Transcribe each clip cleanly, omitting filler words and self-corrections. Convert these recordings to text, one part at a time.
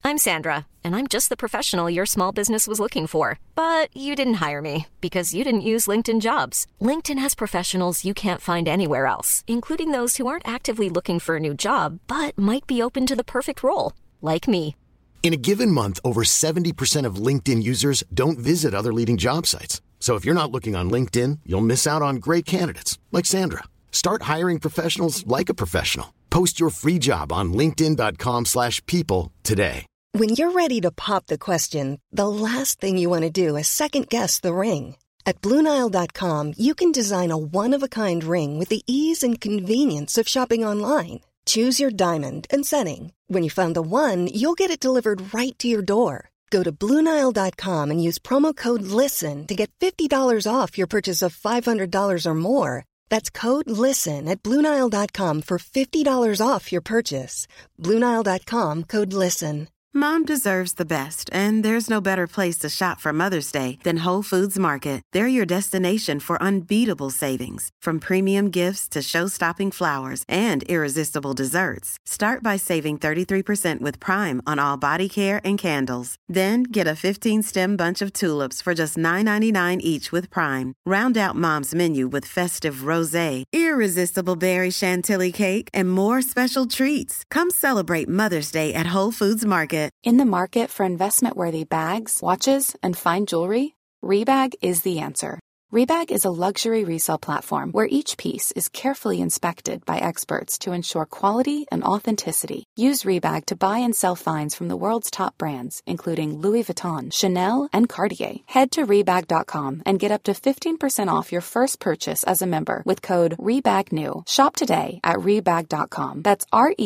I'm Sandra, and I'm just the professional your small business was looking for. But you didn't hire me because you didn't use LinkedIn Jobs. LinkedIn has professionals you can't find anywhere else, including those who aren't actively looking for a new job, but might be open to the perfect role, like me. In a given month, over 70% of LinkedIn users don't visit other leading job sites. So if you're not looking on LinkedIn, you'll miss out on great candidates like Sandra. Start hiring professionals like a professional. Post your free job on linkedin.com/people today. When you're ready to pop the question, the last thing you want to do is second-guess the ring. At BlueNile.com, you can design a one-of-a-kind ring with the ease and convenience of shopping online. Choose your diamond and setting. When you find the one, you'll get it delivered right to your door. Go to BlueNile.com and use promo code LISTEN to get $50 off your purchase of $500 or more. That's code LISTEN at BlueNile.com for $50 off your purchase. BlueNile.com, code LISTEN. Mom deserves the best, and there's no better place to shop for Mother's Day than Whole Foods Market. They're your destination for unbeatable savings, from premium gifts to show-stopping flowers and irresistible desserts. Start by saving 33% with Prime on all body care and candles. Then get a 15-stem bunch of tulips for just $9.99 each with Prime. Round out Mom's menu with festive rosé, irresistible berry chantilly cake, and more special treats. Come celebrate Mother's Day at Whole Foods Market. In the market for investment-worthy bags, watches, and fine jewelry, Rebag is the answer. Rebag is a luxury resale platform where each piece is carefully inspected by experts to ensure quality and authenticity. Use Rebag to buy and sell finds from the world's top brands, including Louis Vuitton, Chanel, and Cartier. Head to Rebag.com and get up to 15% off your first purchase as a member with code REBAGNEW. Shop today at Rebag.com. That's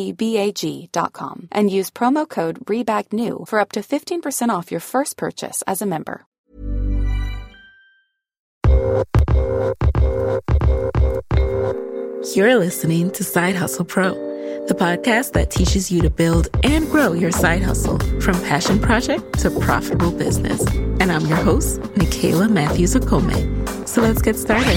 REBAG.com. And use promo code REBAGNEW for up to 15% off your first purchase as a member. You're listening to Side Hustle Pro, the podcast that teaches you to build and grow your side hustle from passion project to profitable business. And I'm your host, Nicaila Matthews Okome. So let's get started.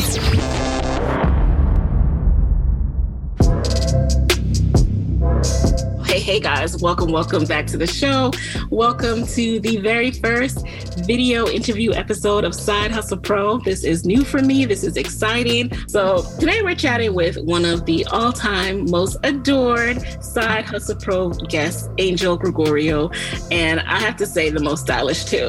Hey guys, welcome back to the show. Welcome to the very first video interview episode of Side Hustle Pro. This is new for me. This is exciting. So today we're chatting with one of the all-time most adored Side Hustle Pro guests, Angel Gregorio. And I have to say the most stylish too.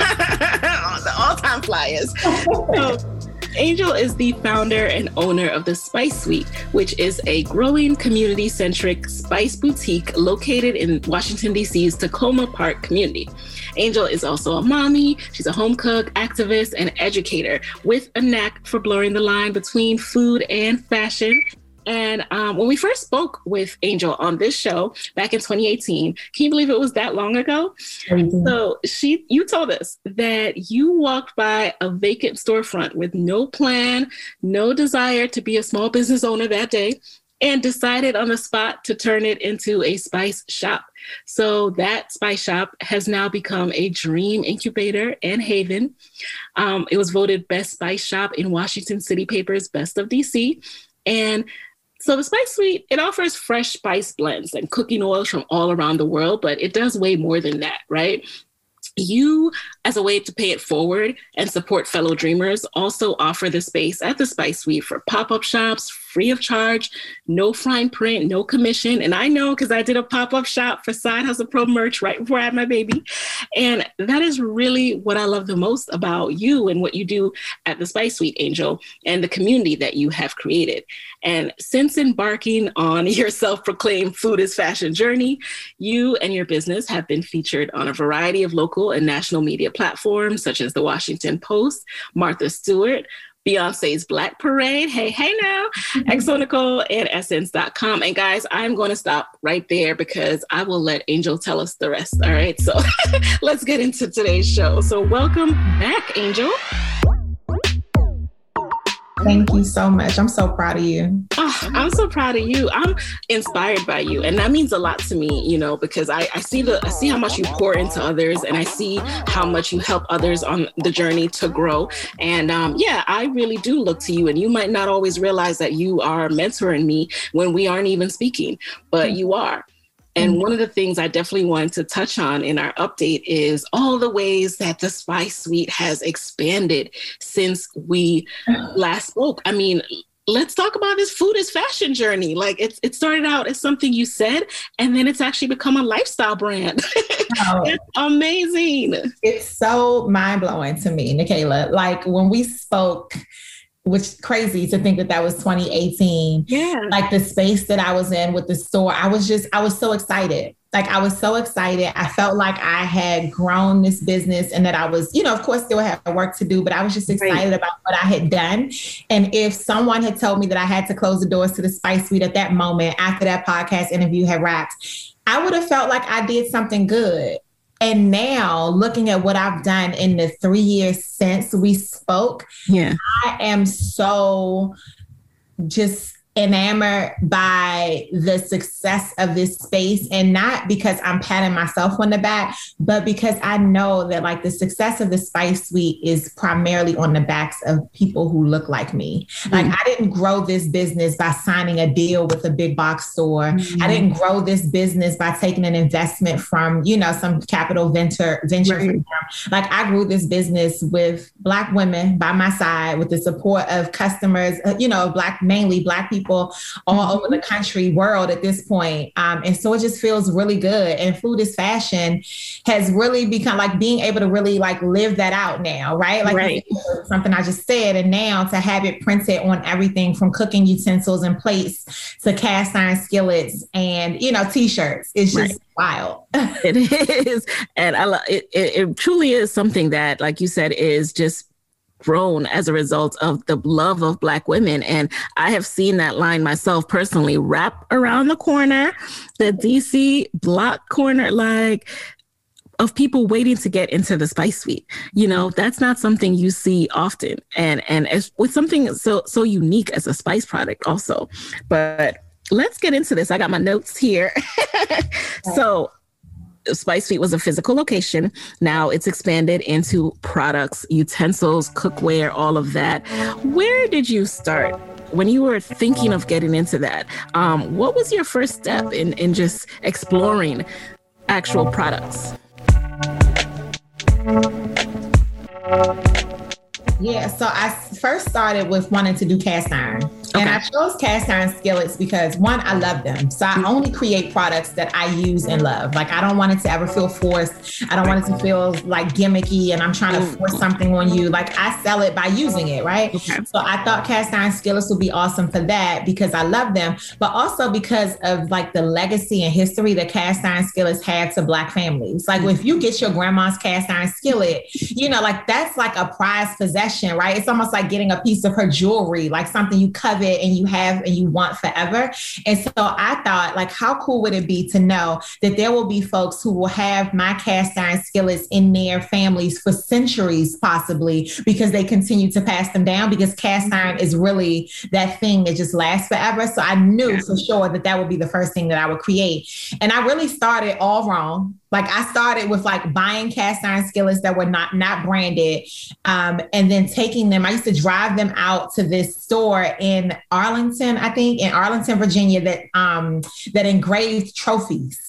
The all-time flyers. So, Angel is the founder and owner of the Spice Suite, which is a growing community-centric spice boutique located in Washington, D.C.'s Tacoma Park community. Angel is also a mommy. She's a home cook, activist, and educator with a knack for blurring the line between food and fashion. And when we first spoke with Angel on this show back in 2018, can you believe it was that long ago? Mm-hmm. So you told us that you walked by a vacant storefront with no plan, no desire to be a small business owner that day, and decided on the spot to turn it into a spice shop. So that spice shop has now become a dream incubator and haven. It was voted best spice shop in Washington City Paper's Best of DC. And so the Spice Suite, it offers fresh spice blends and cooking oils from all around the world, but it does way more than that, right? You, as a way to pay it forward and support fellow dreamers, also offer the space at the Spice Suite for pop-up shops, free of charge, no fine print, no commission. And I know because I did a pop-up shop for Side Hustle Pro merch right before I had my baby. And that is really what I love the most about you and what you do at the Spice Suite, Angel, and the community that you have created. And since embarking on your self-proclaimed food is fashion journey, you and your business have been featured on a variety of local and national media platforms, such as the Washington Post, Martha Stewart, Beyonce's Black Parade, hey now, Exonical, and Essence.com. And guys, I'm going to stop right there because I will let Angel tell us the rest. All right, so let's get into today's show. So welcome back, Angel. Thank you so much. I'm so proud of you. Oh, I'm so proud of you. I'm inspired by you. And that means a lot to me, you know, because I see how much you pour into others, and I see how much you help others on the journey to grow. And I really do look to you, and you might not always realize that you are mentoring me when we aren't even speaking, but you are. And one of the things I definitely wanted to touch on in our update is all the ways that the Spice Suite has expanded since we last spoke. I mean, let's talk about this food is fashion journey. Like it started out as something you said, and then it's actually become a lifestyle brand. Oh, it's amazing. It's so mind-blowing to me, Nikayla. Like when we spoke, which crazy to think that was 2018. Yeah. Like the space that I was in with the store, I was so excited. Like I was so excited. I felt like I had grown this business and that I was, of course still had work to do, but I was just excited about what I had done. And if someone had told me that I had to close the doors to the Spice Suite at that moment, after that podcast interview had wrapped, I would have felt like I did something good. And now looking at what I've done in the 3 years since we spoke, I am so just enamored by the success of this space, and not because I'm patting myself on the back, but because I know that like the success of the Spice Suite is primarily on the backs of people who look like me. Like I didn't grow this business by signing a deal with a big box store. I didn't grow this business by taking an investment from, some capital venture firm. Like I grew this business with Black women by my side, with the support of customers, mainly Black people all over the country, world at this point. And so it just feels really good. And food is fashion has really become like being able to really like live that out now, right? Like something I just said. And now to have it printed on everything from cooking utensils and plates to cast iron skillets and, t-shirts. It's just wild. It is. And I love it. It truly is something that, like you said, is just grown as a result of the love of Black women. And I have seen that line myself personally wrap around the corner, the DC block corner, like of people waiting to get into the Spice Suite. That's not something you see often. And it's with something so unique as a spice product also. But let's get into this. I got my notes here. So Spice Suite was a physical location. Now it's expanded into products, utensils, cookware, all of that. Where did you start when you were thinking of getting into that? What was your first step in just exploring actual products? Yeah, so I first started with wanting to do cast iron. And I chose cast iron skillets because, one, I love them. So I only create products that I use and love. Like, I don't want it to ever feel forced. I don't want it to feel like gimmicky and I'm trying to force something on you. Like, I sell it by using it, right? Okay. So I thought cast iron skillets would be awesome for that because I love them, but also because of like the legacy and history that cast iron skillets have to Black families. Like, if you get your grandma's cast iron skillet, like that's like a prized possession, right? It's almost like getting a piece of her jewelry, like something you covet and you have and you want forever. And so I thought, like, how cool would it be to know that there will be folks who will have my cast iron skillets in their families for centuries, possibly, because they continue to pass them down, because cast iron is really that thing that just lasts forever. So I knew for sure that would be the first thing that I would create. And I really started all wrong. Like, I started with like buying cast iron skillets that were not branded, and then taking them. I used to drive them out to this store in Arlington, Virginia, that engraved trophies.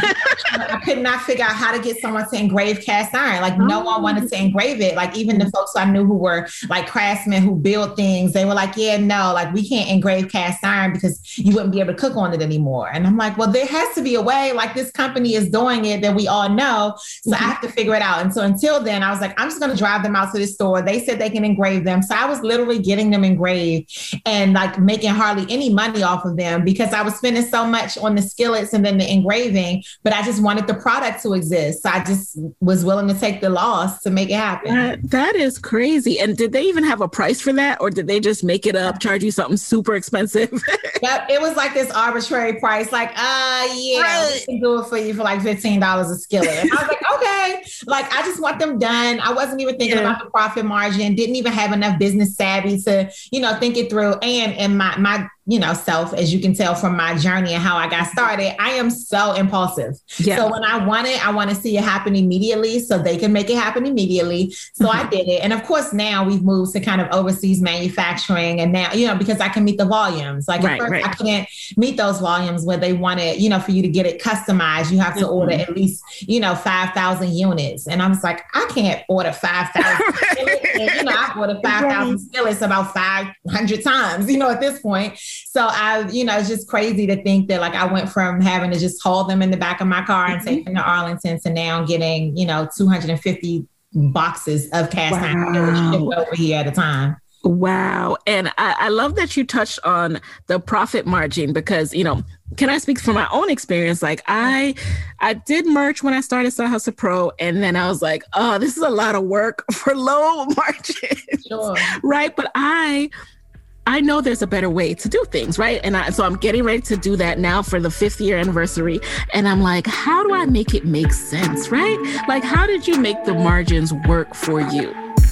I could not figure out how to get someone to engrave cast iron. Like, no one wanted to engrave it. Like, even the folks I knew who were like craftsmen who build things, they were like, yeah, no, like, we can't engrave cast iron because you wouldn't be able to cook on it anymore. And I'm like, well, there has to be a way. Like, this company is doing it that we all know. So I have to figure it out. And so until then, I was like, I'm just going to drive them out to the store. They said they can engrave them. So I was literally getting them engraved and like making hardly any money off of them because I was spending so much on the skillets and then the engraving. But I just wanted the product to exist. So I just was willing to take the loss to make it happen. That is crazy. And did they even have a price for that? Or did they just make it up, charge you something super expensive? Yep. It was like this arbitrary price. Like, we can do it for you for like $15 a skillet. And I was like, okay. Like, I just want them done. I wasn't even thinking about the profit margin. Didn't even have enough business savvy to, think it through. And my self, as you can tell from my journey and how I got started, I am so impulsive. Yeah. So when I want to see it happen immediately so they can make it happen immediately. So I did it. And of course, now we've moved to kind of overseas manufacturing. And now, because I can meet the volumes. Like at first I couldn't meet those volumes where they wanted, for you to get it customized, you have to order at least, 5,000 units. And I was like, I can't order 5,000 skillets. And, I've ordered 5,000 skillets about 500 times, at this point. So it's just crazy to think that like I went from having to just haul them in the back of my car and take them to Arlington to now getting, 250 boxes of cast iron shipped over here at a time. Wow. And I love that you touched on the profit margin because, can I speak from my own experience? Like I did merch when I started Side Hustle Pro, and then I was like, oh, this is a lot of work for low margins. Sure. Right. But I know there's a better way to do things, right? And so I'm getting ready to do that now for the 5th year anniversary. And I'm like, how do I make it make sense, right? Like, how did you make the margins work for you?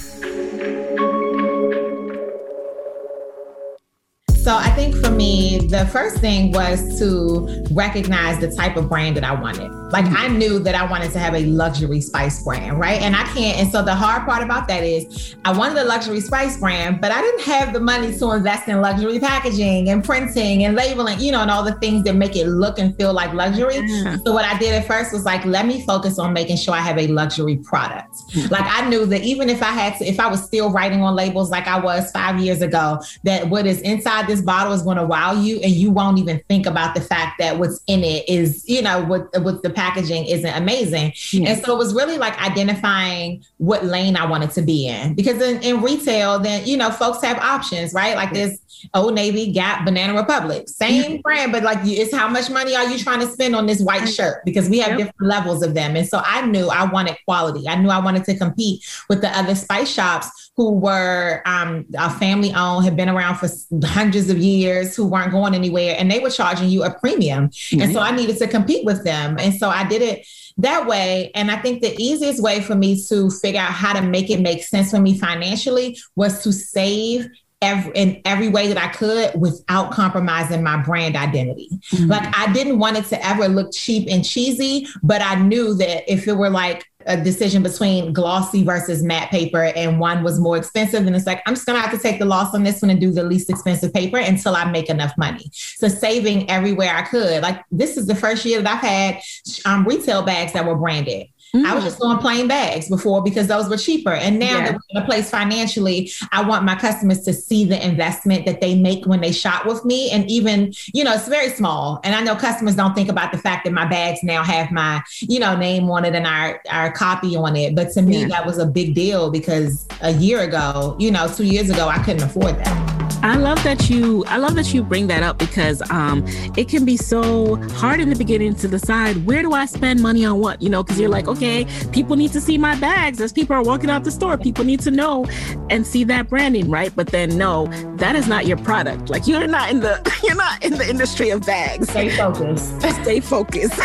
So I think for me, the first thing was to recognize the type of brand that I wanted. Like I knew that I wanted to have a luxury spice brand, right? And so the hard part about that is I wanted a luxury spice brand, but I didn't have the money to invest in luxury packaging and printing and labeling, and all the things that make it look and feel like luxury. Yeah. So what I did at first was like, let me focus on making sure I have a luxury product. Mm-hmm. Like I knew that even if I was still writing on labels like I was 5 years ago, that what is inside this bottle is going to wow you, and you won't even think about the fact that what's in it is, what the packaging isn't amazing. Yeah. And so it was really like identifying what lane I wanted to be in, because in retail, then, folks have options, right? Like there's Old Navy, Gap, Banana Republic, same brand, but like it's how much money are you trying to spend on this white shirt? Because we have different levels of them. And so I knew I wanted quality. I knew I wanted to compete with the other spice shops who were family owned, had been around for hundreds of years, who weren't going anywhere, and they were charging you a premium. Mm-hmm. And so I needed to compete with them. And so I did it that way. And I think the easiest way for me to figure out how to make it make sense for me financially was to save in every way that I could without compromising my brand identity. Mm-hmm. Like I didn't want it to ever look cheap and cheesy, but I knew that if it were like a decision between glossy versus matte paper and one was more expensive, then it's like, I'm just going to have to take the loss on this one and do the least expensive paper until I make enough money. So saving everywhere I could. Like this is the first year that I've had retail bags that were branded. I was just doing plain bags before because those were cheaper. And now that we're in a place financially, I want my customers to see the investment that they make when they shop with me. And even, it's very small. And I know customers don't think about the fact that my bags now have my, name on it and our copy on it. But to me, that was a big deal because a year ago, 2 years ago, I couldn't afford that. I love that you bring that up because it can be so hard in the beginning to decide where do I spend money on what, because you're like, okay, people need to see my bags as people are walking out the store. People need to know and see that branding, right? But then no, that is not your product. Like you're not in the industry of bags. Stay focused. Stay focused.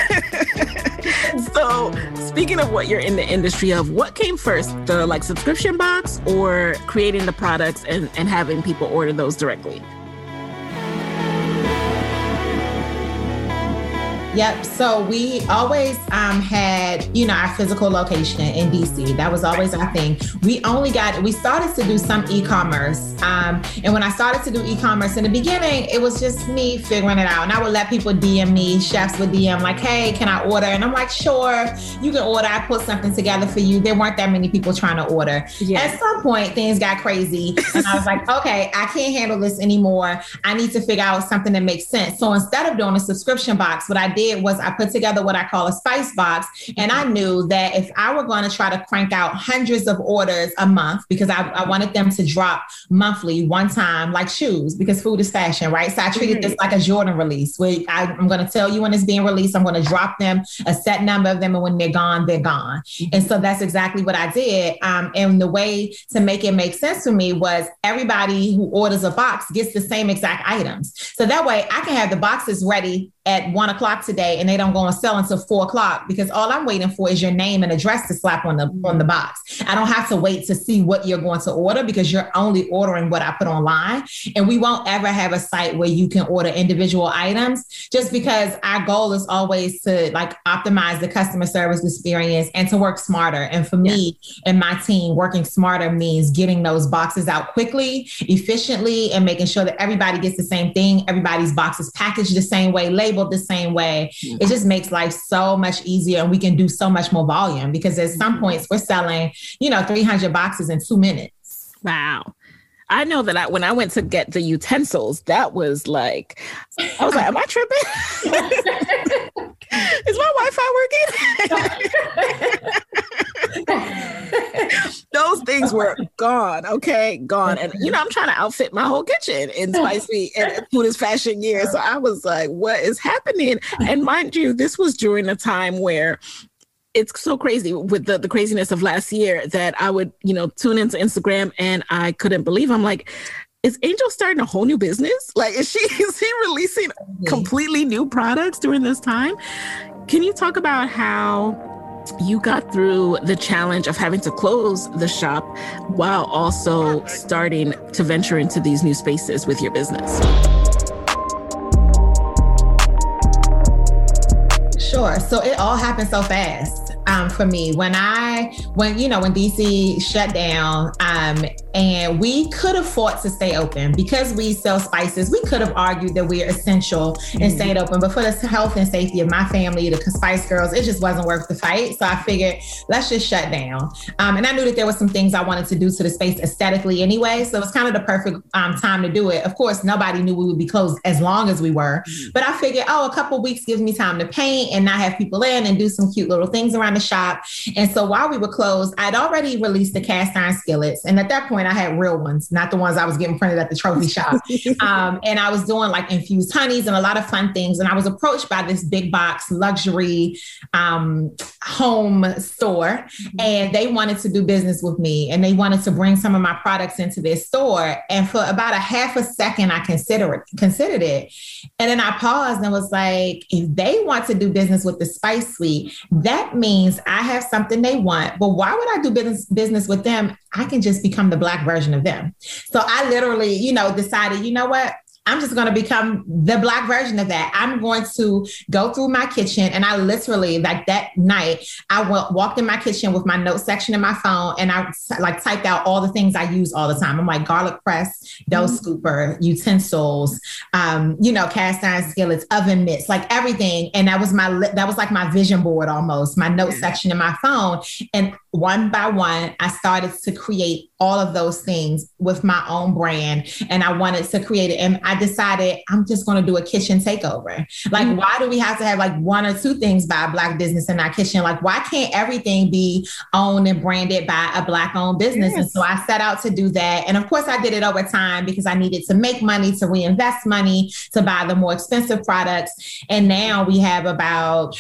So speaking of what you're in the industry of, what came first, the subscription box or creating the products and having people order those directly? Yep. So we always had, our physical location in DC. That was always our thing. We started to do some e-commerce. And when I started to do e-commerce in the beginning, it was just me figuring it out. And I would let people DM me, chefs would DM like, hey, can I order? And I'm like, sure, you can order. I put something together for you. There weren't that many people trying to order. Yeah. At some point, things got crazy. And I was like, okay, I can't handle this anymore. I need to figure out something that makes sense. So instead of doing a subscription box, what I did was I put together what I call a spice box. And I knew that if I were going to try to crank out hundreds of orders a month, because I wanted them to drop monthly one time, like shoes, because food is fashion, right? So I treated this like a Jordan release where I'm going to tell you when it's being released. I'm going to drop them a set number of them. And when they're gone, they're gone. And so that's exactly what I did. And the way to make it make sense for me was everybody who orders a box gets the same exact items. So that way I can have the boxes ready at 1:00 today and they don't go on sale until 4:00 because all I'm waiting for is your name and address to slap on the box. I don't have to wait to see what you're going to order because you're only ordering what I put online. And we won't ever have a site where you can order individual items, just because our goal is always to like optimize the customer service experience and to work smarter. And for me and my team, working smarter means getting those boxes out quickly, efficiently, and making sure that everybody gets the same thing. Everybody's box is packaged the same way, labeled the same way. It just makes life so much easier, and we can do so much more volume because at some points we're selling, 300 boxes in 2 minutes. Wow. I know that when I went to get the utensils, that was like, I was like, am I tripping? Is my Wi-Fi working? Those things were gone. Okay, gone. And, I'm trying to outfit my whole kitchen in Spicy and Food is Fashion Year. So I was like, what is happening? And mind you, this was during a time where it's so crazy with the craziness of last year that I would, tune into Instagram and I couldn't believe. I'm like, is Angel starting a whole new business? Like, is he releasing completely new products during this time? Can you talk about how you got through the challenge of having to close the shop while also starting to venture into these new spaces with your business? Sure. So it all happened so fast. For me, when DC shut down, and we could have fought to stay open because we sell spices. We could have argued that we're essential and stayed open, but for the health and safety of my family, the Spice Girls, it just wasn't worth the fight. So I figured, let's just shut down. And I knew that there were some things I wanted to do to the space aesthetically anyway. So it was kind of the perfect time to do it. Of course, nobody knew we would be closed as long as we were, but I figured, a couple of weeks gives me time to paint and not have people in and do some cute little things around the shop. And so while we were closed, I'd already released the cast iron skillets. And at that point I had real ones, not the ones I was getting printed at the trophy shop. And I was doing like infused honeys and a lot of fun things. And I was approached by this big box luxury home store, and they wanted to do business with me and they wanted to bring some of my products into their store. And for about a half a second, I considered it. And then I paused and was like, if they want to do business with the Spice Suite, that means I have something they want. But why would I do business with them? I can just become the Black version of them. So I literally, decided, you know what? I'm just going to become the Black version of that. I'm going to go through my kitchen. And I literally, like that night, I walked in my kitchen with my note section in my phone and I typed out all the things I use all the time. I'm like garlic press, dough scooper, utensils, cast iron skillets, oven mitts, like everything. And that was like my vision board almost, my note section in my phone. And one by one, I started to create all of those things with my own brand. And I wanted to create it. And I decided I'm just going to do a kitchen takeover. Like, why do we have to have like one or two things by a Black business in our kitchen? Like, why can't everything be owned and branded by a Black owned business? Yes. And so I set out to do that. And of course I did it over time because I needed to make money, to reinvest money, to buy the more expensive products. And now we have about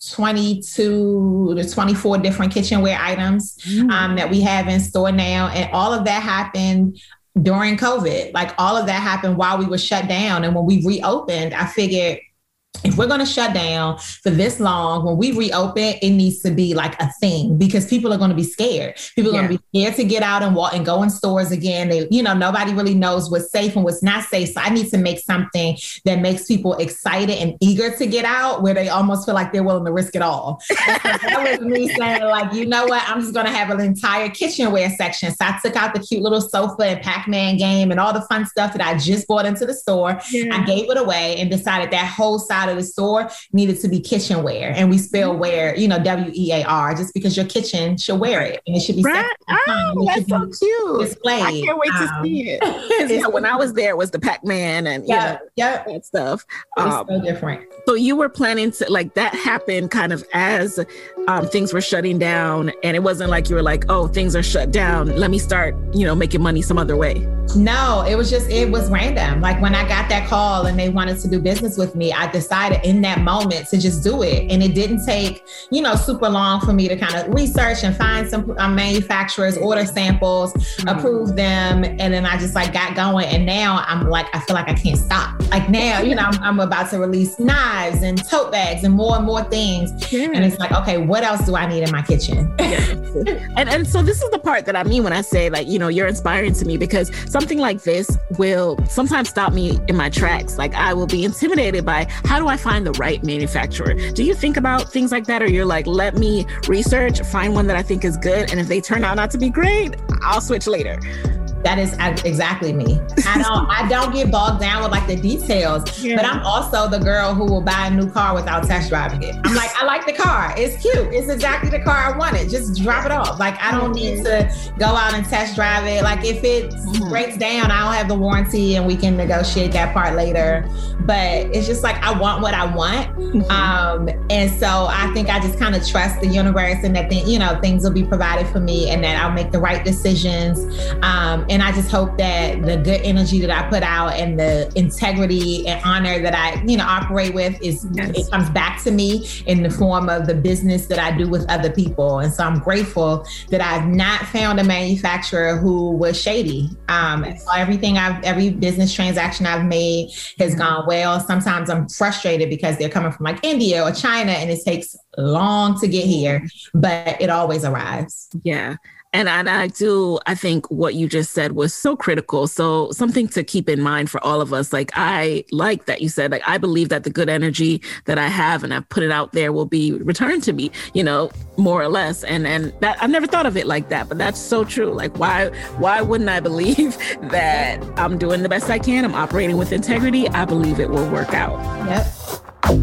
22 to 24 different kitchenware items that we have in store now. And all of that happened during COVID. Like all of that happened while we were shut down. And when we reopened, I figured, if we're going to shut down for this long, when we reopen, it needs to be like a thing because people are going to be scared. People are going to be scared to get out and walk and go in stores again. They, nobody really knows what's safe and what's not safe. So I need to make something that makes people excited and eager to get out where they almost feel like they're willing to risk it all. So that was me saying like, you know what? I'm just going to have an entire kitchenware section. So I took out the cute little sofa and Pac-Man game and all the fun stuff that I just bought into the store. Yeah. I gave it away and decided that whole side of the store needed to be kitchenware, and we spell wear, WEAR, just because your kitchen should wear it and it should be right. That's so cute. Displayed. I can't wait to see it. When I was there, it was the Pac-Man and that stuff. It's so different. So you were planning to, like, that happened kind of as things were shutting down, and it wasn't like you were like, oh, things are shut down, let me start, making money some other way? No, it was random. Like when I got that call and they wanted to do business with me, I decided in that moment to just do it. And it didn't take, super long for me to kind of research and find some manufacturers, order samples, approve them. And then I just got going. And now I'm I feel like I can't stop. Like now, I'm about to release knives and tote bags and more things. Yeah. And it's okay, what else do I need in my kitchen? And so this is the part that I mean when I say you're inspiring to me, because something like this will sometimes stop me in my tracks. I will be intimidated by, how do I find the right manufacturer? Do you think about things like that? Or you're let me research, find one that I think is good. And if they turn out not to be great, I'll switch later. That is exactly me. I don't get bogged down with the details, but I'm also the girl who will buy a new car without test driving it. I'm I like the car. It's cute. It's exactly the car I wanted. Just drop it off. I don't need to go out and test drive it. If it breaks down, I'll have the warranty and we can negotiate that part later. But it's just I want what I want. And so I think I just kind of trust the universe and that things will be provided for me and that I'll make the right decisions. And I just hope that the good energy that I put out and the integrity and honor that I, operate with it comes back to me in the form of the business that I do with other people. And so I'm grateful that I've not found a manufacturer who was shady. So every business transaction I've made has gone well. Sometimes I'm frustrated because they're coming from India or China and it takes long to get here, but it always arrives. Yeah. And I think what you just said was so critical. So something to keep in mind for all of us. I like that you said, I believe that the good energy that I have and I've put it out there will be returned to me, more or less. And that I've never thought of it like that, but that's so true. Why wouldn't I believe that I'm doing the best I can? I'm operating with integrity. I believe it will work out. Yep.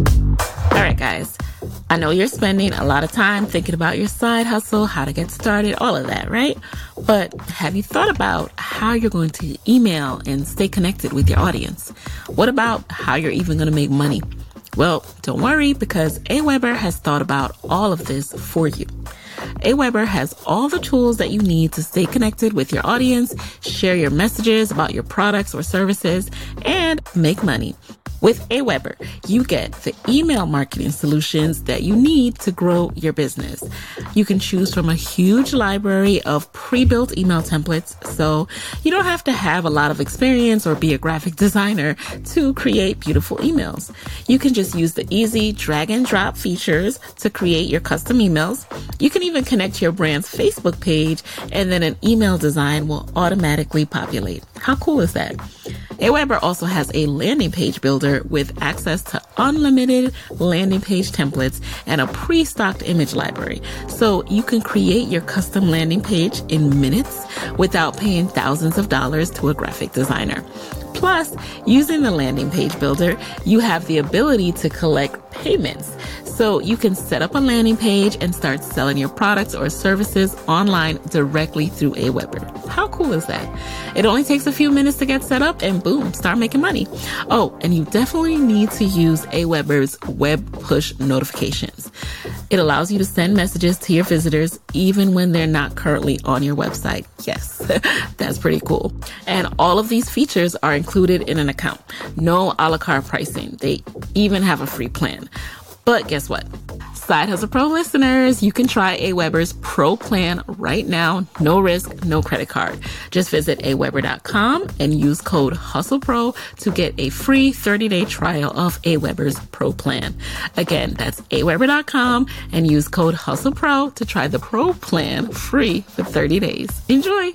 All right, guys. I know you're spending a lot of time thinking about your side hustle, how to get started, all of that, right? But have you thought about how you're going to email and stay connected with your audience? What about how you're even going to make money? Well, don't worry, because AWeber has thought about all of this for you. AWeber has all the tools that you need to stay connected with your audience, share your messages about your products or services, and make money. With AWeber, you get the email marketing solutions that you need to grow your business. You can choose from a huge library of pre-built email templates, so you don't have to have a lot of experience or be a graphic designer to create beautiful emails. You can just use the easy drag and drop features to create your custom emails. You can even connect to your brand's Facebook page, and then an email design will automatically populate. How cool is that? AWeber also has a landing page builder with access to unlimited landing page templates and a pre-stocked image library. So you can create your custom landing page in minutes without paying thousands of dollars to a graphic designer. Plus, using the landing page builder, you have the ability to collect payments. So you can set up a landing page and start selling your products or services online directly through AWeber. How cool is that? It only takes a few minutes to get set up and boom, start making money. Oh, and you definitely need to use AWeber's web push notifications. It allows you to send messages to your visitors even when they're not currently on your website. Yes, that's pretty cool. And all of these features are included in an account. No a la carte pricing. They even have a free plan. But guess what? Side Hustle Pro listeners, you can try AWeber's Pro plan right now. No risk, no credit card. Just visit AWeber.com and use code HustlePro to get a free 30-day trial of AWeber's Pro plan. Again, that's AWeber.com and use code HustlePro to try the Pro plan free for 30 days. Enjoy!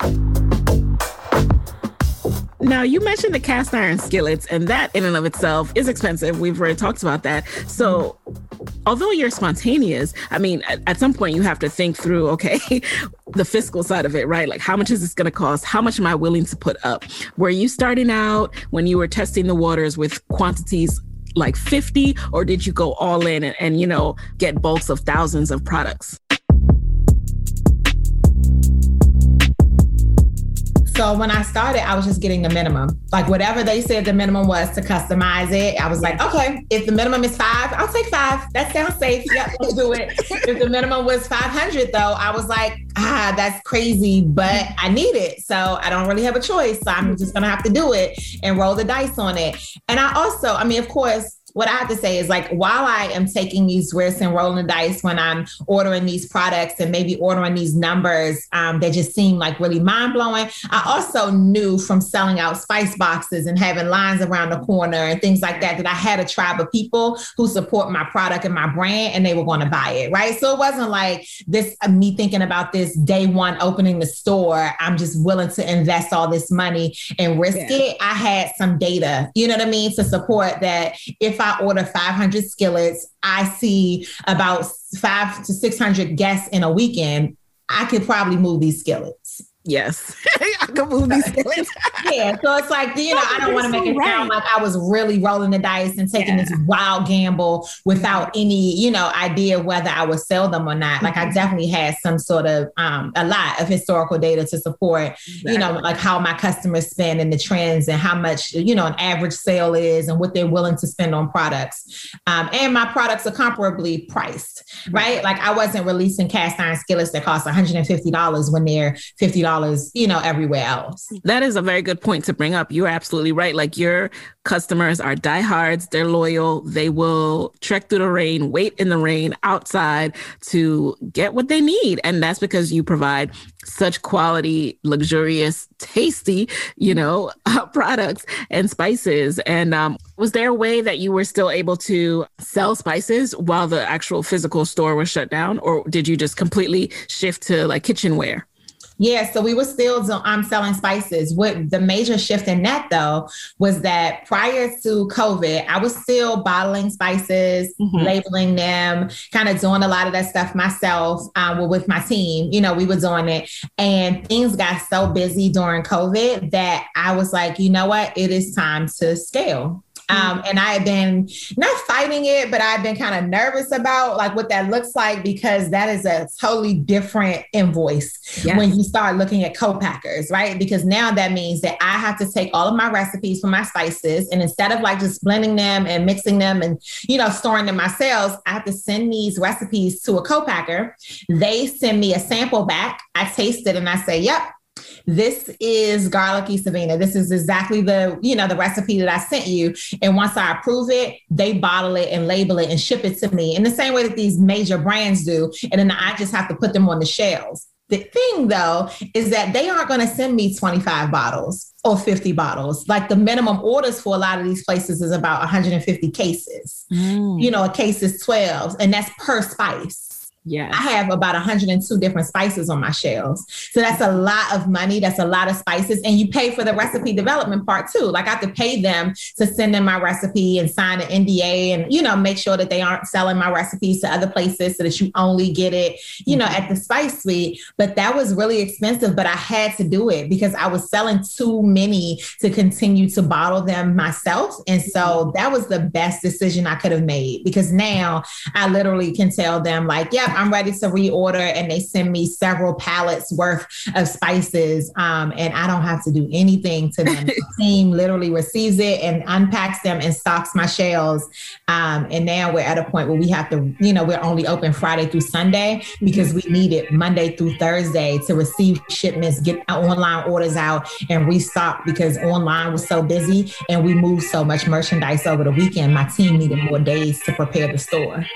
Now, you mentioned the cast iron skillets, and that in and of itself is expensive. We've already talked about that. So although you're spontaneous, I mean, at some point you have to think through, okay, the fiscal side of it, right? Like, how much is this going to cost? How much am I willing to put up? Were you starting out when you were testing the waters with quantities like 50, or did you go all in and you know, get bulks of thousands of products? So when I started, I was just getting the minimum. Like whatever they said the minimum was to customize it, I was like, okay, if the minimum is 5, I'll take 5. That sounds safe. Yep, let's do it. If the minimum was 500 though, I was like, that's crazy, but I need it. So I don't really have a choice. So I'm just going to have to do it and roll the dice on it. And of course, what I have to say is like, while I am taking these risks and rolling the dice when I'm ordering these products and maybe ordering these numbers that just seem like really mind blowing, I also knew from selling out spice boxes and having lines around the corner and things like that I had a tribe of people who support my product and my brand and they were going to buy it. Right. So it wasn't like this, me thinking about this day one opening the store. I'm just willing to invest all this money and risk it. I had some data, you know what I mean, to support that. If I order 500 skillets, I see about 500 to 600 guests in a weekend, I could probably move these skillets. Yes, I can move these skillets. Yeah, so it's like, I don't want to make it sound like I was really rolling the dice and taking this wild gamble without any, idea whether I would sell them or not. Like I definitely had some sort of, a lot of historical data to support, like how my customers spend and the trends and how much, an average sale is and what they're willing to spend on products. And my products are comparably priced, right? Like I wasn't releasing cast iron skillets that cost $150 when they're $50, everywhere else. That is a very good point to bring up. You're absolutely right. Like your customers are diehards. They're loyal. They will trek through the rain, wait in the rain outside to get what they need. And that's because you provide such quality, luxurious, tasty, products and spices. And was there a way that you were still able to sell spices while the actual physical store was shut down? Or did you just completely shift to like kitchenware? Yeah, so we were still selling spices. What the major shift in that, though, was that prior to COVID, I was still bottling spices, labeling them, kind of doing a lot of that stuff myself with my team. We were doing it. And things got so busy during COVID that I was like, you know what? It is time to scale. And I had been not fighting it, but I've been kind of nervous about like what that looks like, because that is a totally different invoice when you start looking at co-packers, right? Because now that means that I have to take all of my recipes for my spices, and instead of like just blending them and mixing them and, storing them myself, I have to send these recipes to a co-packer. They send me a sample back. I taste it and I say, yep, this is garlicky Savina. This is exactly the recipe that I sent you. And once I approve it, they bottle it and label it and ship it to me in the same way that these major brands do. And then I just have to put them on the shelves. The thing, though, is that they aren't going to send me 25 bottles or 50 bottles. Like the minimum orders for a lot of these places is about 150 cases. A case is 12, and that's per spice. Yeah, I have about 102 different spices on my shelves. So that's a lot of money. That's a lot of spices. And you pay for the recipe development part too. Like I have to pay them to send in my recipe and sign an NDA and, make sure that they aren't selling my recipes to other places so that you only get it, at the Spice Suite. But that was really expensive, but I had to do it because I was selling too many to continue to bottle them myself. And so that was the best decision I could have made, because now I literally can tell them like, yep, I'm ready to reorder, and they send me several pallets worth of spices, and I don't have to do anything to them. The team literally receives it and unpacks them and stocks my shelves. And now we're at a point where we have to, we're only open Friday through Sunday because we need it Monday through Thursday to receive shipments, get online orders out, and restock, because online was so busy and we moved so much merchandise over the weekend. My team needed more days to prepare the store.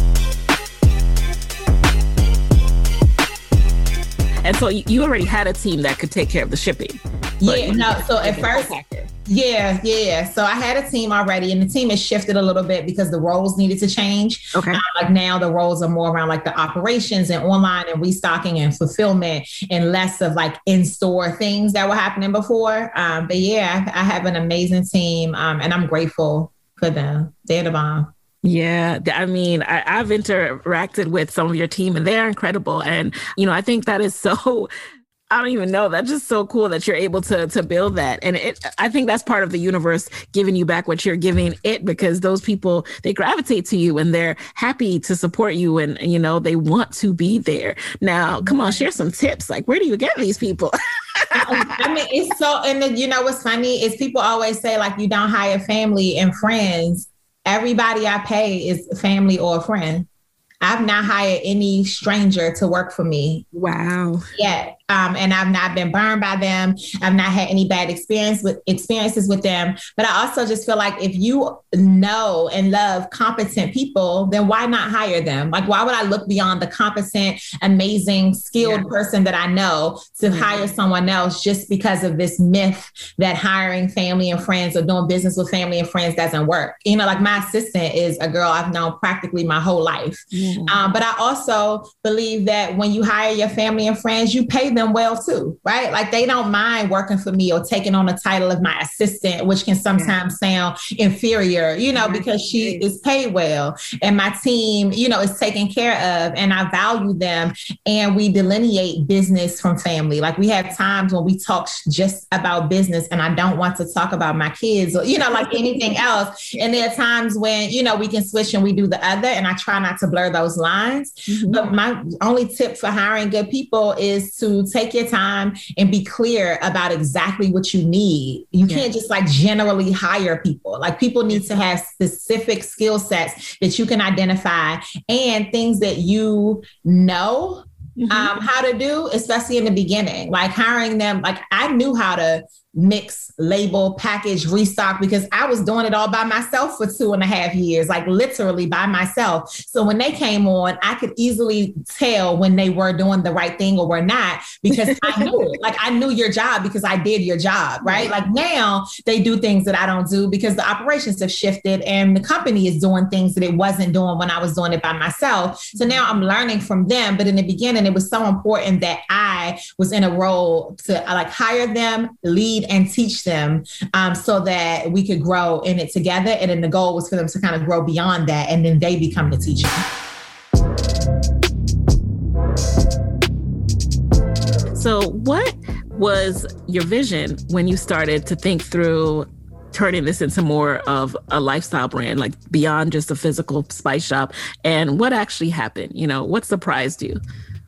And so you already had a team that could take care of the shipping. So at first, so I had a team already, and the team has shifted a little bit because the roles needed to change. Okay. Like now the roles are more around like the operations and online and restocking and fulfillment, and less of like in-store things that were happening before. But yeah, I have an amazing team, and I'm grateful for them. They're the bomb. Yeah. I mean, I've interacted with some of your team and they're incredible. And, I think that is so, I don't even know, that's just so cool that you're able to build that. And I think that's part of the universe giving you back what you're giving it, because those people, they gravitate to you and they're happy to support you, and, they want to be there. Now, come on, share some tips. Like, where do you get these people? I mean, it's so, and then, you know, what's funny is people always say like, you don't hire family and friends. Everybody I pay is family or a friend. I've not hired any stranger to work for me. Wow. Yet. And I've not been burned by them. I've not had any bad experiences with them. But I also just feel like if you know and love competent people, then why not hire them? Like, why would I look beyond the competent, amazing, skilled person that I know to hire someone else just because of this myth that hiring family and friends or doing business with family and friends doesn't work? You know, like my assistant is a girl I've known practically my whole life. But I also believe that when you hire your family and friends, you pay them well too, right? Like they don't mind working for me or taking on the title of my assistant, which can sometimes sound inferior, you know, because she is paid well and my team, you know, is taken care of and I value them and we delineate business from family. Like we have times when we talk just about business and I don't want to talk about my kids or, you know, like anything else. And there are times when, you know, we can switch and we do the other and I try not to blur those lines. But my only tip for hiring good people is to take your time and be clear about exactly what you need. You can't just like generally hire people. Like people need to have specific skill sets that you can identify and things that you know how to do, especially in the beginning. Like hiring them, like I knew how to mix, label, package, restock, because I was doing it all by myself for 2.5 years, like literally by myself. So when they came on, I could easily tell when they were doing the right thing or were not, because I knew it. Like I knew your job because I did your job, right? Like now they do things that I don't do because the operations have shifted and the company is doing things that it wasn't doing when I was doing it by myself. So now I'm learning from them. But in the beginning, it was so important that I was in a role to like hire them, lead and teach them so that we could grow in it together. And then the goal was for them to kind of grow beyond that. And then they become the teacher. So what was your vision when you started to think through turning this into more of a lifestyle brand, like beyond just a physical spice shop? And what actually happened? You know, what surprised you?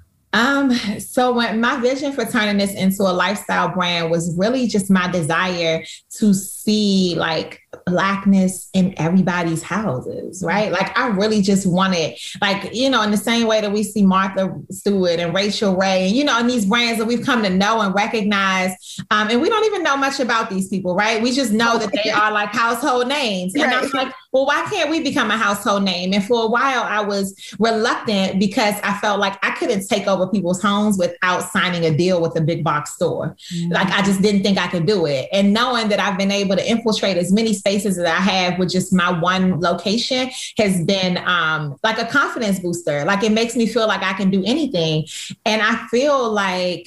So when my vision for turning this into a lifestyle brand was really just my desire to see like Blackness in everybody's houses, right? Like I really just wanted, like, you know, in the same way that we see Martha Stewart and Rachel Ray, and, you know, and these brands that we've come to know and recognize. And we don't even know much about these people, right? We just know that they are like household names. And I'm like, well, why can't we become a household name? And for a while I was reluctant because I felt like I couldn't take over people's homes without signing a deal with a big box store. Like I just didn't think I could do it. And knowing that I've been able to infiltrate as many spaces that I have with just my one location has been like a confidence booster. Like it makes me feel like I can do anything. And I feel like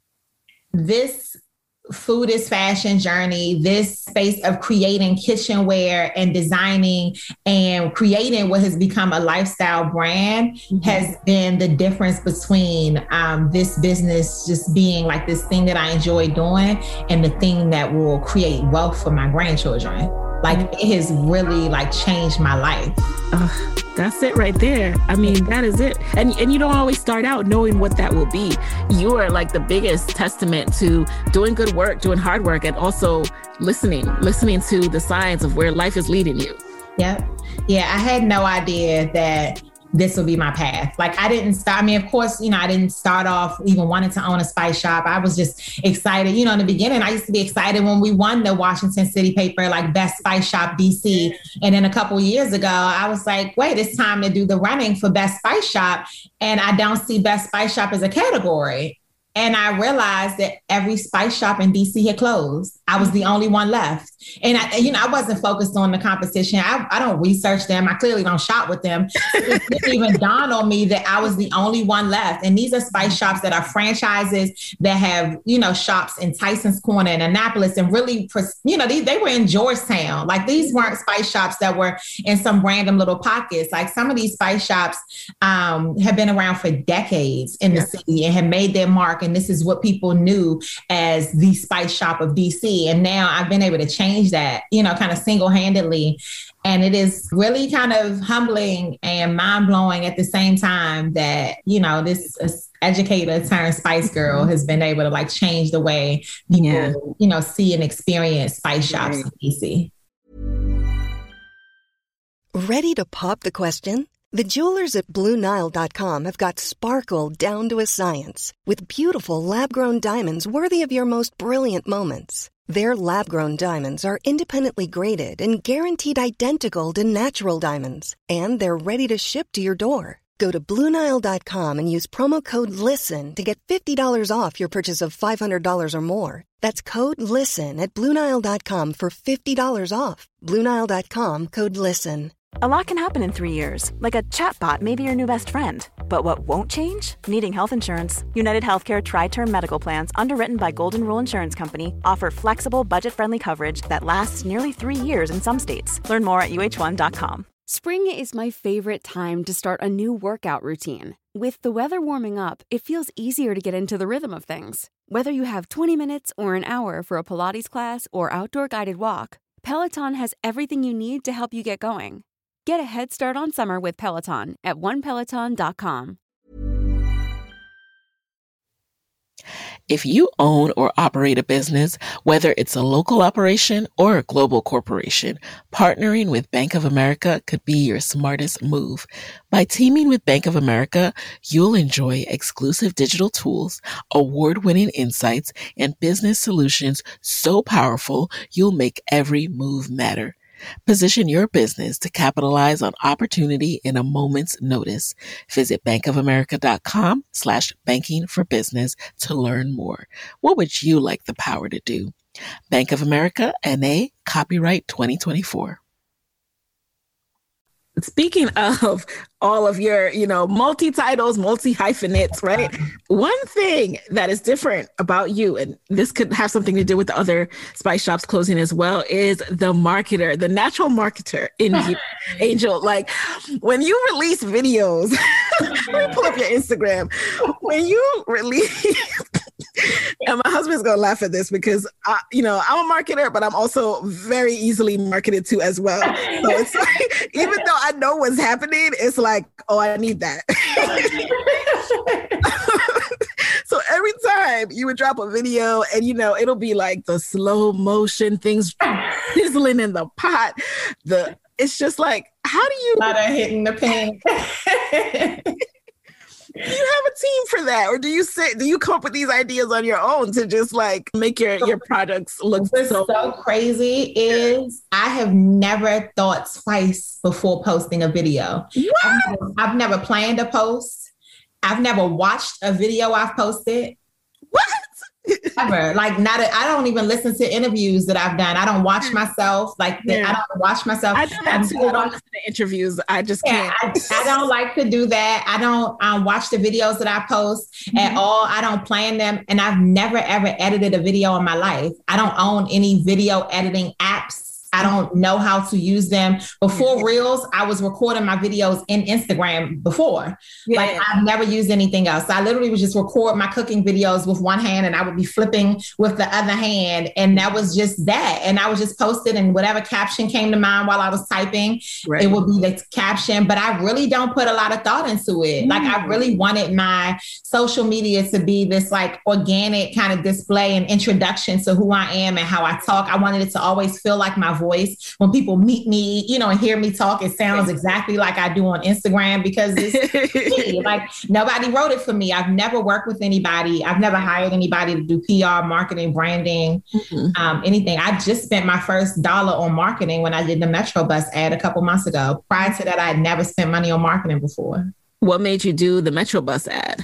this food is fashion journey, this space of creating kitchenware and designing and creating what has become a lifestyle brand has been the difference between this business just being like this thing that I enjoy doing and the thing that will create wealth for my grandchildren. Like it has really like changed my life. That's it right there. I mean, that is it. And you don't always start out knowing what that will be. You are like the biggest testament to doing good work, doing hard work, and also listening to the signs of where life is leading you. Yep. Yeah, I had no idea that this would be my path. Like I didn't start, I mean, of course, you know, I didn't start off even wanting to own a spice shop. I was just excited. You know, in the beginning, I used to be excited when we won the Washington City paper, like Best Spice Shop DC. And then a couple of years ago, I was like, wait, it's time to do the running for Best Spice Shop. And I don't see Best Spice Shop as a category. And I realized that every spice shop in DC had closed. I was the only one left. And I wasn't focused on the competition. I don't research them. I clearly don't shop with them. It didn't even dawn on me that I was the only one left. And these are spice shops that are franchises that have, you know, shops in Tyson's Corner and Annapolis and really, you know, they were in Georgetown. Like these weren't spice shops that were in some random little pockets. Like some of these spice shops have been around for decades in the city and have made their mark. And this is what people knew as the spice shop of DC. And now I've been able to change that, you know, kind of single-handedly. And it is really kind of humbling and mind blowing at the same time that, you know, this educator turned Spice Girl has been able to like change the way people, you know, see and experience spice shops in DC. Ready to pop the question? The jewelers at BlueNile.com have got sparkle down to a science with beautiful lab-grown diamonds worthy of your most brilliant moments. Their lab-grown diamonds are independently graded and guaranteed identical to natural diamonds, and they're ready to ship to your door. Go to BlueNile.com and use promo code LISTEN to get $50 off your purchase of $500 or more. That's code LISTEN at BlueNile.com for $50 off. BlueNile.com, code LISTEN. A lot can happen in 3 years, like a chatbot may be your new best friend. But what won't change? Needing health insurance. United Healthcare Tri-Term Medical Plans, underwritten by Golden Rule Insurance Company, offer flexible, budget-friendly coverage that lasts nearly 3 years in some states. Learn more at uh1.com. Spring is my favorite time to start a new workout routine. With the weather warming up, it feels easier to get into the rhythm of things. Whether you have 20 minutes or an hour for a Pilates class or outdoor guided walk, Peloton has everything you need to help you get going. Get a head start on summer with Peloton at onepeloton.com. If you own or operate a business, whether it's a local operation or a global corporation, partnering with Bank of America could be your smartest move. By teaming with Bank of America, you'll enjoy exclusive digital tools, award-winning insights, and business solutions so powerful you'll make every move matter. Position your business to capitalize on opportunity in a moment's notice. Visit bankofamerica.com/banking for business to learn more. What would you like the power to do? Bank of America, N.A., copyright 2024. Speaking of all of your, multi-titles, multi-hyphenates, right? One thing that is different about you, and this could have something to do with the other spice shops closing as well, is the marketer, the natural marketer in you, Angel. Like when you release videos, let me pull up your Instagram. When you release... And my husband's going to laugh at this because, I'm a marketer, but I'm also very easily marketed to as well. So it's like, even though I know what's happening, it's like, oh, I need that. So every time you would drop a video and, it'll be like the slow motion, things sizzling in the pot. It's just like, how do you... A lot of hitting the pan. Do you have a team for that? Or do you come up with these ideas on your own to just like make your products look so crazy is I have never thought twice before posting a video. What? I've never planned a post. I've never watched a video I've posted. What? Ever. I don't even listen to interviews that I've done. I don't watch myself. I don't watch myself. I do that too. I don't listen to interviews. I just can't. I don't like to do that. I don't watch the videos that I post at all. I don't plan them. And I've never, ever edited a video in my life. I don't own any video editing apps. I don't know how to use them. Before Reels, I was recording my videos in Instagram before. Yeah. I've never used anything else. So I literally would just record my cooking videos with one hand and I would be flipping with the other hand. And that was just that. And I would just post it and whatever caption came to mind while I was typing, It would be the caption. But I really don't put a lot of thought into it. I really wanted my social media to be this organic kind of display and introduction to who I am and how I talk. I wanted it to always feel like my voice. When people meet me, and hear me talk, it sounds exactly like I do on Instagram because it's me. Nobody wrote it for me. I've never worked with anybody. I've never hired anybody to do PR, marketing, branding, anything. I just spent my first $1 on marketing when I did the Metro Bus ad a couple months ago. Prior to that, I had never spent money on marketing before. What made you do the Metro Bus ad?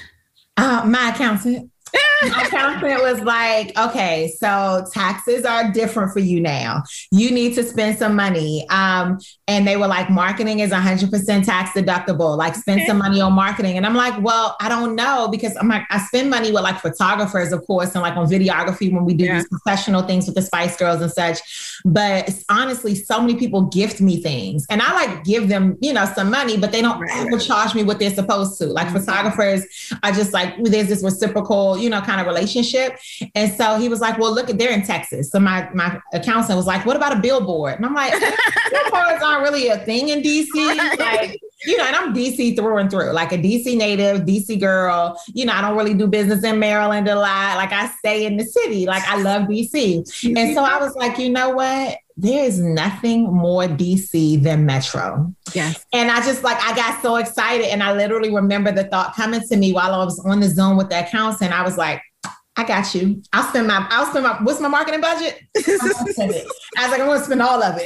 My accountant. My accountant was like, okay, so taxes are different for you now. You need to spend some money. And they were like, marketing is 100% tax deductible. Spend some money on marketing. And I'm like, well, I don't know, because I'm like, I spend money with photographers, of course, and on videography when we do these professional things with the Spice Girls and such. But honestly, so many people gift me things and I give them, some money, but they don't ever charge me what they're supposed to. Photographers are just there's this reciprocal, kind kind of relationship. And so he was like, well, look, they're in Texas. So my accountant was like, what about a billboard? And I'm like, billboards aren't really a thing in DC. Like, you know, and I'm DC through and through, like a DC native, DC girl. You know, I don't really do business in Maryland a lot. Like I stay in the city. Like I love DC. And so I was like, you know what? There is nothing more DC than Metro. Yes. And I just I got so excited. And I literally remember the thought coming to me while I was on the Zoom with the accountant. I was like, I got you. I'll spend my, what's my marketing budget? I was like, I'm going to spend all of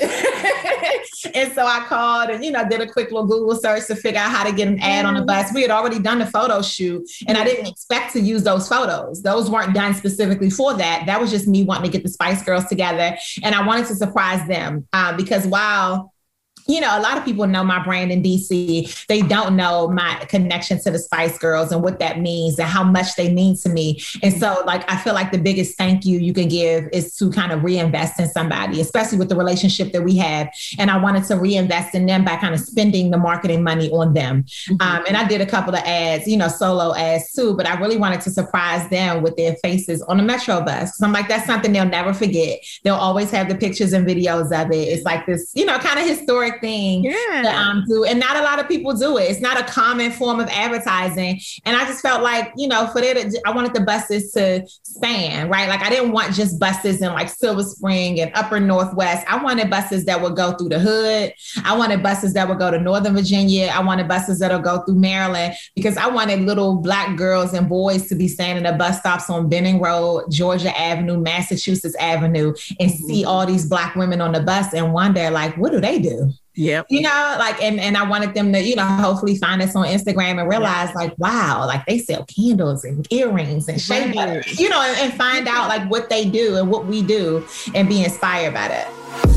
it. And so I called and, you know, did a quick little Google search to figure out how to get an ad on the bus. We had already done the photo shoot and I didn't expect to use those photos. Those weren't done specifically for that. That was just me wanting to get the Spice Girls together. And I wanted to surprise them because while you know, a lot of people know my brand in DC. They don't know my connection to the Spice Girls and what that means and how much they mean to me. And so I feel like the biggest thank you can give is to kind of reinvest in somebody, especially with the relationship that we have. And I wanted to reinvest in them by kind of spending the marketing money on them. And I did a couple of ads, you know, solo ads too, but I really wanted to surprise them with their faces on the Metro bus. So I'm like, that's something they'll never forget. They'll always have the pictures and videos of it. It's like this, you know, kind of historic thing to do. And not a lot of people do it. It's not a common form of advertising. And I just felt like, you know, I wanted the buses to span, right? Like I didn't want just buses in like Silver Spring and Upper Northwest. I wanted buses that would go through the hood. I wanted buses that would go to Northern Virginia. I wanted buses that'll go through Maryland because I wanted little Black girls and boys to be standing at bus stops on Benning Road, Georgia Avenue, Massachusetts Avenue, and see all these Black women on the bus and wonder like, what do they do? Yep. You know, like, and I wanted them to, you know, hopefully find us on Instagram and realize like, wow, like they sell candles and earrings and shea butter, you know, and find out like what they do and what we do and be inspired by that.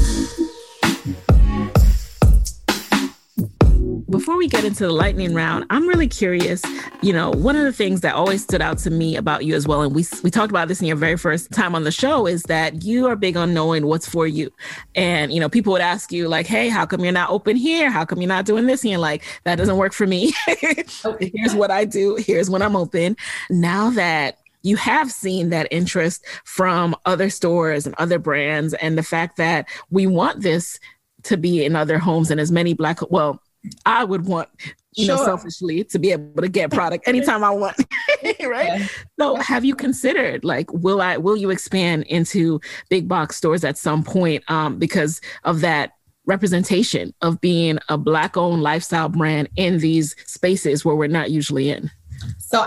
Before we get into the lightning round, I'm really curious, you know, one of the things that always stood out to me about you as well, and we talked about this in your very first time on the show, is that you are big on knowing what's for you. And, you know, people would ask you like, hey, how come you're not open here? How come you're not doing this? And you're like, that doesn't work for me. Here's what I do. Here's when I'm open. Now that you have seen that interest from other stores and other brands, and the fact that we want this to be in other homes and as many Black, well, I would want, you know, selfishly to be able to get product anytime I want, right? So have you considered like, will you expand into big box stores at some point because of that representation of being a Black owned lifestyle brand in these spaces where we're not usually in? So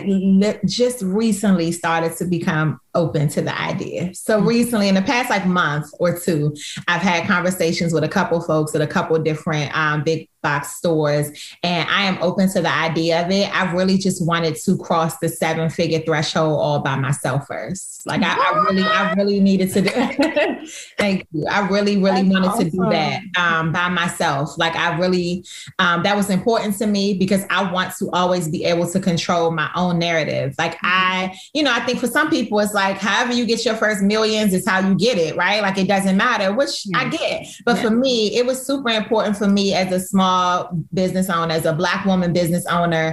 I just recently started to become open to the idea. So recently, in the past like month or two, I've had conversations with a couple folks at a couple different big box stores, and I am open to the idea of it. I really just wanted to cross the 7-figure threshold all by myself first. Like I really needed to do. Thank you. I really wanted to do that by myself. Like I really, that was important to me because I want to always be able to control my own narrative. Like I think for some people it's like, however you get your first millions is how you get it, right? Like it doesn't matter, which I get. But for me, it was super important for me as a small business owner, as a Black woman business owner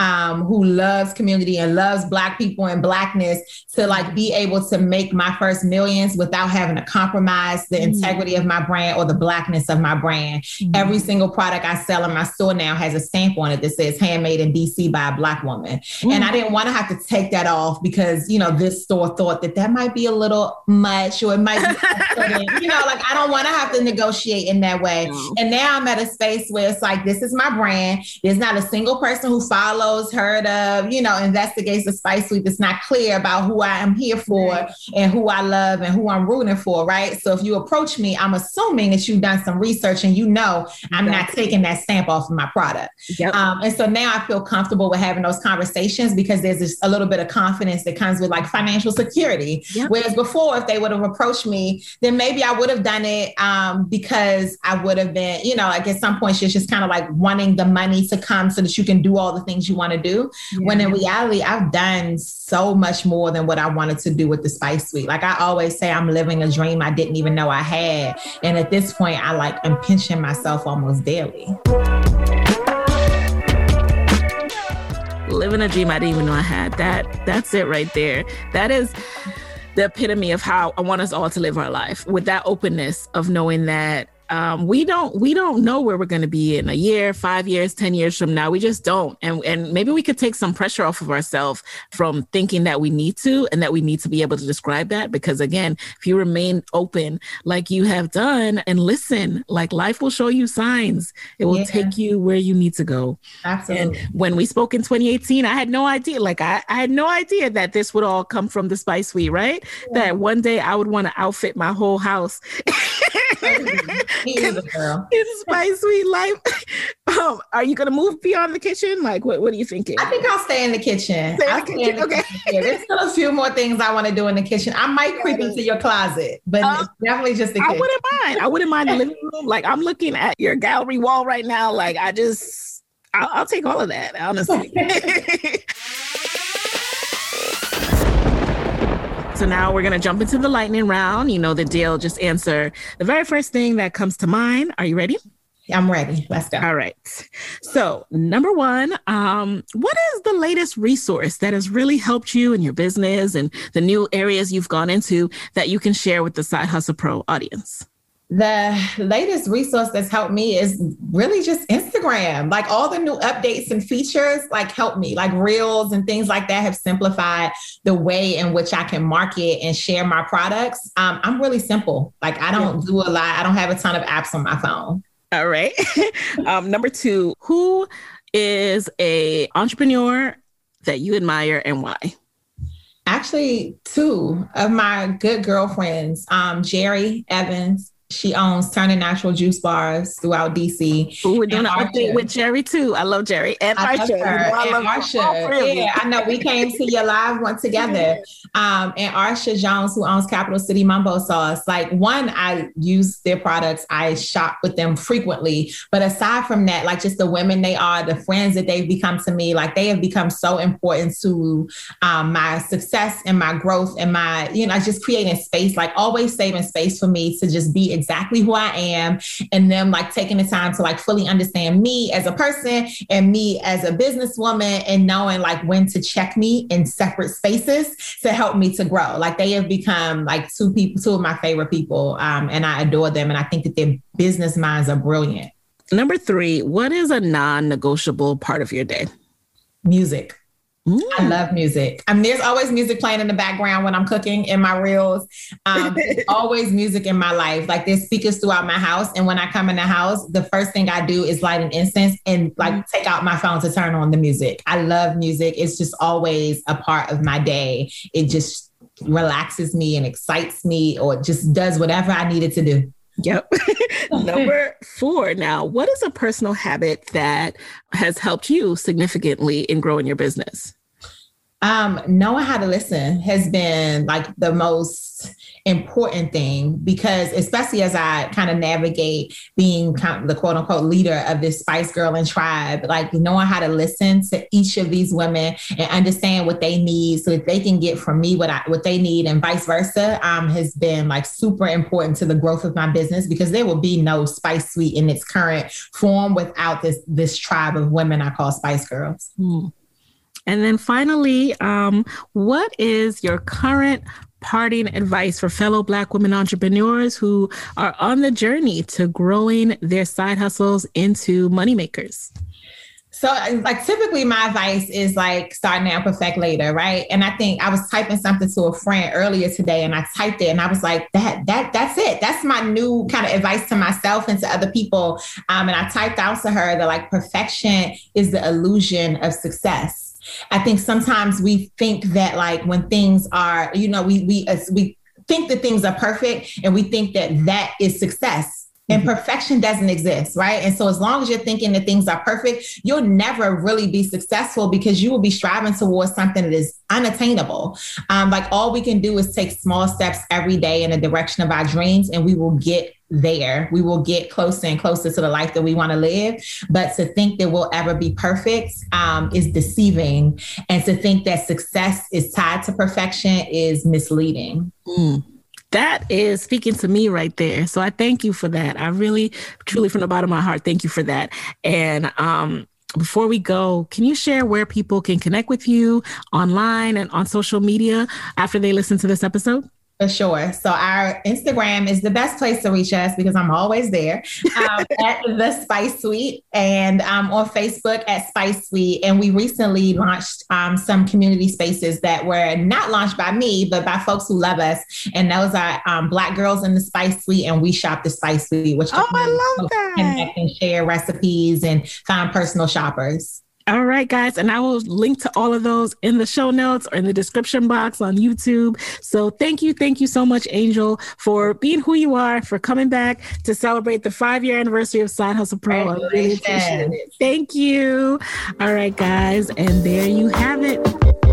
who loves community and loves Black people and Blackness, to like be able to make my first millions without having to compromise the integrity of my brand or the Blackness of my brand. Every single product I sell in my store now has a stamp on it that says handmade in DC by a Black woman. And I didn't want to have to take that off because, you know, this store thought that might be a little much or it might be, you know, like I don't want to have to negotiate in that way. And now I'm at a space where it's like, this is my brand. There's not a single person who follows, heard of, you know, investigates the Spice Suite that's not clear about who I am here for and who I love and who I'm rooting for, right? So if you approach me, I'm assuming that you've done some research and you know I'm not taking that stamp off of my product. And so now I feel comfortable with having those conversations because there's just a little bit of confidence that comes with like financial security. Whereas before, if they would have approached me, then maybe I would have done it because I would have been, you know, like at some point, it's just kind of like wanting the money to come so that you can do all the things you want to do. When in reality, I've done so much more than what I wanted to do with the Spice Suite. Like I always say, I'm living a dream I didn't even know I had. And at this point, I'm pinching myself almost daily. living a dream I didn't even know I had. That's it right there. That is the epitome of how I want us all to live our life, with that openness of knowing that we don't know where we're going to be in a year, 5 years, 10 years from now. We just don't. And maybe we could take some pressure off of ourselves from thinking that we need to, and that we need to be able to describe that. Because again, if you remain open like you have done and listen, like life will show you signs. It will take you where you need to go. Absolutely. And when we spoke in 2018, I had no idea. Like I had no idea that this would all come from the Spice Suite, right? Yeah. That one day I would want to outfit my whole house. It's Spice Suite life. Are you going to move beyond the kitchen? Like, what are you thinking? I think I'll stay in the kitchen. Okay. There's still a few more things I want to do in the kitchen. I might creep into your closet, but it's definitely just the kitchen. I wouldn't mind the living room. Like, I'm looking at your gallery wall right now. Like, I'll take all of that, honestly. So now we're going to jump into the lightning round. You know the deal. Just answer the very first thing that comes to mind. Are you ready? I'm ready. Let's go. All right. So number one, what is the latest resource that has really helped you in your business and the new areas you've gone into that you can share with the Side Hustle Pro audience? The latest resource that's helped me is really just Instagram. Like all the new updates and features like help me, like Reels and things like that have simplified the way in which I can market and share my products. I'm really simple. Like I don't do a lot. I don't have a ton of apps on my phone. All right. Number two, who is a entrepreneur that you admire and why? Actually, two of my good girlfriends, Jerry Evans. She owns Turning Natural Juice Bars throughout DC. Ooh, we're doing an update with Jerry too. I love Jerry and Arsha. Yeah, I know. We came to your live one together. And Arsha Jones, who owns Capital City Mumbo Sauce. Like one, I use their products. I shop with them frequently. But aside from that, like just the women they are, the friends that they've become to me, like they have become so important to my success and my growth and my, just creating space, like always saving space for me to just be exactly who I am, and them like taking the time to like fully understand me as a person and me as a businesswoman, and knowing like when to check me in separate spaces to help me to grow. Like they have become like two of my favorite people, and I adore them, and I think that their business minds are brilliant. Number three, what is a non-negotiable part of your day? Music. I love music. There's always music playing in the background when I'm cooking in my Reels. There's always music in my life. Like there's speakers throughout my house. And when I come in the house, the first thing I do is light an incense and like take out my phone to turn on the music. I love music. It's just always a part of my day. It just relaxes me and excites me, or just does whatever I need it to do. Yep. Number four. Now, what is a personal habit that has helped you significantly in growing your business? Knowing how to listen has been like the most important thing, because especially as I kind of navigate being the quote unquote leader of this Spice Girl and tribe, like knowing how to listen to each of these women and understand what they need so that they can get from me what they need, and vice versa, has been like super important to the growth of my business, because there will be no Spice Suite in its current form without this tribe of women I call Spice Girls. And then finally, what is your current parting advice for fellow Black women entrepreneurs who are on the journey to growing their side hustles into moneymakers? So like typically my advice is like start now, perfect later, right? And I think I was typing something to a friend earlier today, and I typed it and I was like, that's it. That's my new kind of advice to myself and to other people. And I typed out to her that like perfection is the illusion of success. I think sometimes we think that like when things are, we think that things are perfect, and we think that is success. And perfection doesn't exist, right? And so as long as you're thinking that things are perfect, you'll never really be successful, because you will be striving towards something that is unattainable. Like all we can do is take small steps every day in the direction of our dreams, and we will get there. We will get closer and closer to the life that we want to live. But to think that we'll ever be perfect is deceiving. And to think that success is tied to perfection is misleading. That is speaking to me right there. So I thank you for that. I really, truly, from the bottom of my heart, thank you for that. And before we go, can you share where people can connect with you online and on social media after they listen to this episode? For sure. So our Instagram is the best place to reach us because I'm always there at The Spice Suite, and on Facebook at Spice Suite. And we recently launched some community spaces that were not launched by me, but by folks who love us. And those are Black Girls in the Spice Suite and We Shop the Spice Suite, which I love that. Connect and share recipes and find personal shoppers. All right, guys. And I will link to all of those in the show notes or in the description box on YouTube. So thank you so much, Angel, for being who you are, for coming back to celebrate the 5-year anniversary of Side Hustle Pro. I really appreciate it. Thank you. All right, guys. And there you have it.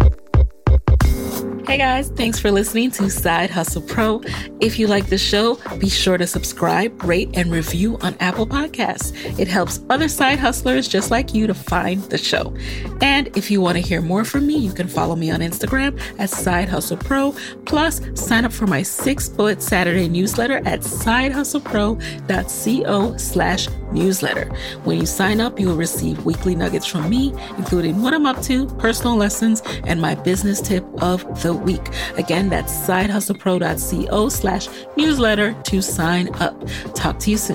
Hey guys, thanks for listening to Side Hustle Pro. If you like the show, be sure to subscribe, rate, and review on Apple Podcasts. It helps other side hustlers just like you to find the show. And if you want to hear more from me, you can follow me on Instagram at Side Hustle Pro. Plus, sign up for my 6-Bullet Saturday newsletter at sidehustlepro.co/newsletter. When you sign up, you will receive weekly nuggets from me, including what I'm up to, personal lessons, and my business tip of the week. Again, that's sidehustlepro.co/newsletter to sign up. Talk to you soon.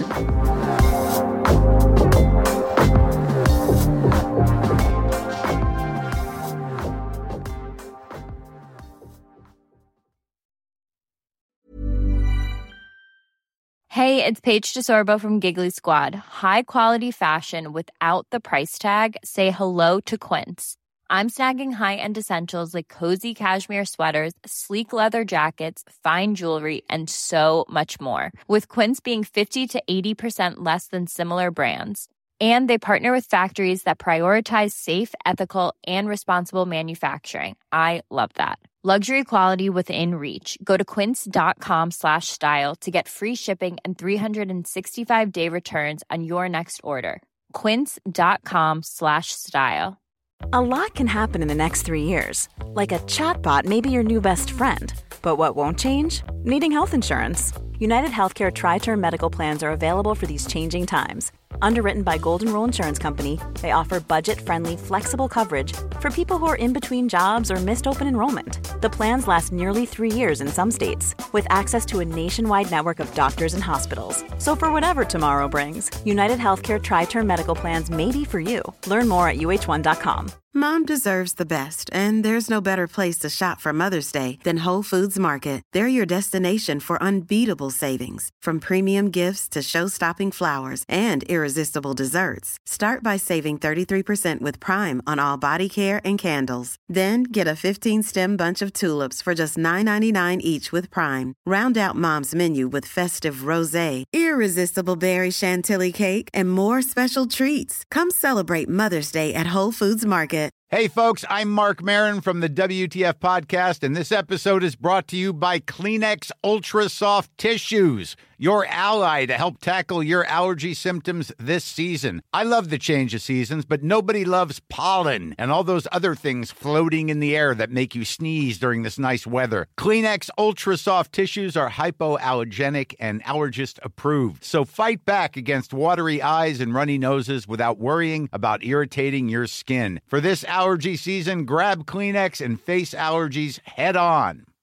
Hey, it's Paige DeSorbo from Giggly Squad. High quality fashion without the price tag. Say hello to Quince. I'm snagging high-end essentials like cozy cashmere sweaters, sleek leather jackets, fine jewelry, and so much more. With Quince being 50 to 80% less than similar brands. And they partner with factories that prioritize safe, ethical, and responsible manufacturing. I love that. Luxury quality within reach. Go to quince.com/style to get free shipping and 365-day returns on your next order. Quince.com/style. A lot can happen in the next 3 years. Like a chatbot may be your new best friend. But what won't change? Needing health insurance. United Healthcare Tri-Term Medical Plans are available for these changing times. Underwritten by Golden Rule Insurance Company, they offer budget-friendly, flexible coverage for people who are in between jobs or missed open enrollment. The plans last nearly 3 years in some states, with access to a nationwide network of doctors and hospitals. So for whatever tomorrow brings, United Healthcare Tri-Term Medical Plans may be for you. Learn more at uh1.com. Mom deserves the best, and there's no better place to shop for Mother's Day than Whole Foods Market. They're your destination for unbeatable savings, from premium gifts to show-stopping flowers and irresistible desserts. Start by saving 33% with Prime on all body care and candles. Then get a 15-stem bunch of tulips for just $9.99 each with Prime. Round out Mom's menu with festive rosé, irresistible berry chantilly cake, and more special treats. Come celebrate Mother's Day at Whole Foods Market. Hey, folks, I'm Mark Maron from the WTF Podcast, and this episode is brought to you by Kleenex Ultra Soft Tissues, your ally to help tackle your allergy symptoms this season. I love the change of seasons, but nobody loves pollen and all those other things floating in the air that make you sneeze during this nice weather. Kleenex Ultra Soft Tissues are hypoallergenic and allergist approved, so fight back against watery eyes and runny noses without worrying about irritating your skin. For this allergy season, grab Kleenex and face allergies head on.